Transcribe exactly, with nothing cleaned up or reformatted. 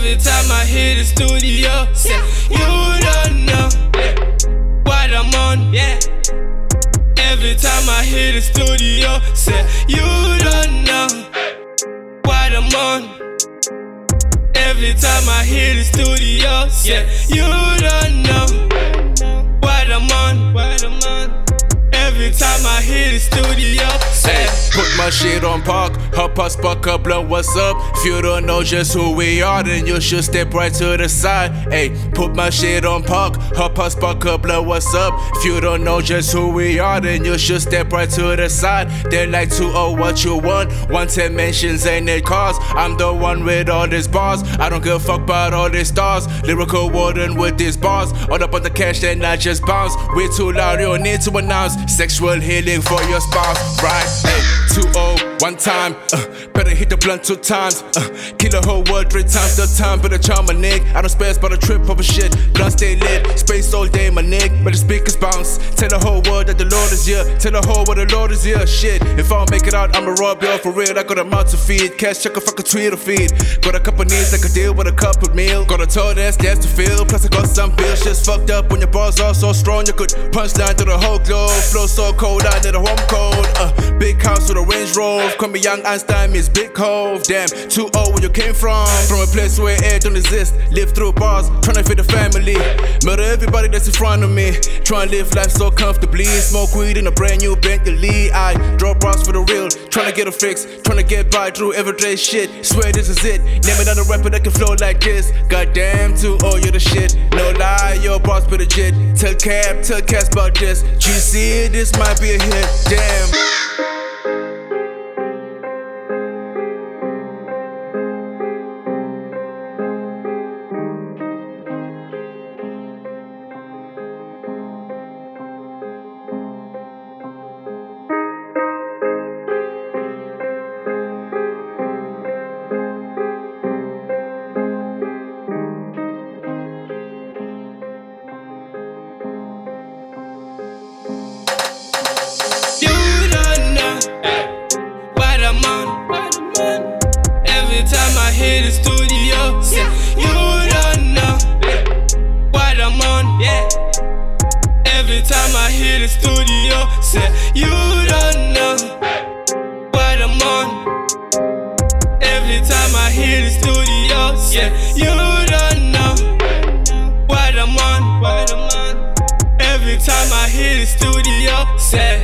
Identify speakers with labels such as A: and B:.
A: Every time I hit the studio, say, you don't know what I'm on. Yeah. Every time I hit the studio, say, you don't know what I'm on. Every time I hit the studio, say, you don't know what I'm on. What I'm on. Every time I hit the studio, say,
B: put my shit on park, hop us, buck up, blow what's up. If you don't know just who we are, then you should step right to the side. Hey, put my shit on park, hop us, buck up, blow what's up. If you don't know just who we are, then you should step right to the side. They like to owe what you want, one ten mentions ain't it cars. I'm the one with all these bars, I don't give a fuck about all these stars. Lyrical warden with these bars, all up on the cash then I just bounce. We're too loud, you don't need to announce. Sexual healing for your spouse, right? Hey, two oh, one time, uh, better hit the blunt two times, uh, kill the whole world three times the time, better charm my nig. I don't space but a trip over shit, blunt stay lit, space all day my nig, but the speakers bounce. Tell the whole world that the Lord is here, tell the whole world the Lord is here, shit. If I don't make it out, I'ma rob y'all for real. I got a mouth to feed, cash check a fucking Twitter feed. Got a couple needs that could deal with a couple meal. Got a tour that's gas to fill, plus I got some bills. Just fucked up when your bars are so strong, you could punchline through the whole globe. Flow so cold, I need a home cold. Uh, big house with a Range Rover. Call me Young Einstein, Miss Big Hove. Damn, two oh where you came from. From a place where air don't exist. Live through bars, tryna feed the family. Murder everybody that's in front of me. Tryna live life so comfortably. Smoke weed in a brand new Bentley. I draw bras for the real. Tryna get a fix, tryna get by through everyday shit. Swear this is it. Name another rapper that can flow like this. Goddamn, two oh you're the shit. No lie, your boss be legit. Tell Cap, tell Cass about this. G C, this might be a hit. Damn.
A: Every time I hit the studio, say, you don't know what I'm on. Yeah. Every time I hit the studio, say, you don't know what I'm on. Every time I hit the studio, say, you don't know what I'm on. Every time I hit the studio, say.